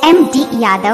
MD Yadav.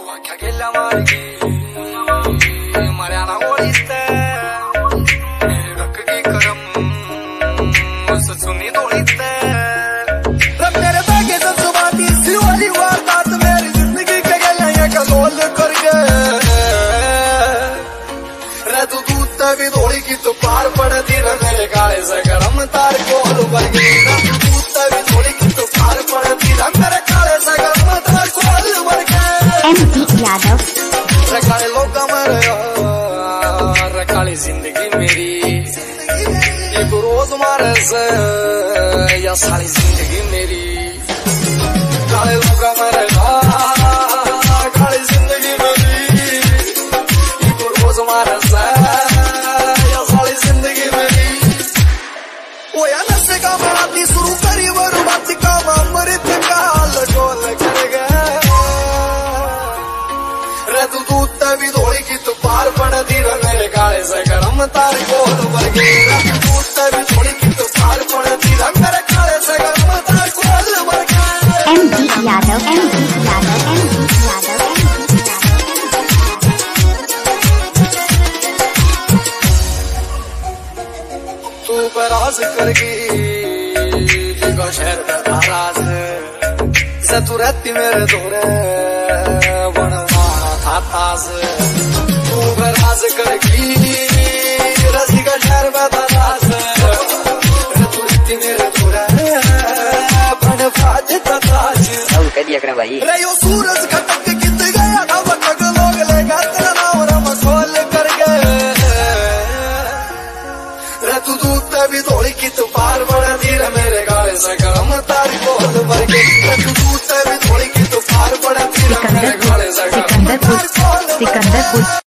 भी थोड़ी की तो पार पड़ती न मेरे काले से गरम तार को भर गई भी थोड़ी की तो पार पड़ती न मेरे काले से गरम तार को भर गई। MD यादव। काले लोग मेरे काली जिंदगी मेरी एक रोज मारे से या सारी जिंदगी मेरी काले लोग मेरे काली जिंदगी मेरी एक रोज मारे से शुरू करी बर्बादी का अमृत काल गोल कर गया रे तू दूध भी धोड़ी की तो पार पड़ती न मेरे काले से गरम तार गोल भर गई दूध भी धोड़ी की तो पार पड़ती न मेरे काले से गरम तार गोल भर गई। MD Yadav. MD Yadav. MD Yadav. तू बराज करगी शहर में नाराज से तू रहती मेरे दूरे बनवाना था ताज तू बराज करगी रसी का शहर में नाराज तू रहती मेरे दूरे बनवाज था ताज कह दिया करें भाई रे यो सूरज खटक के कित गया था वटक लोग लेगा तेरा नाम रम खोल कर गए रे तू दूध भी थोड़ी की तो पार बढ़ती रे मेरे गाले से गरम तार को भर गई तू दूध भी थोड़ी की तो पार बढ़ती रे मेरे गाले से गरम तार को। सिकंदरपुर।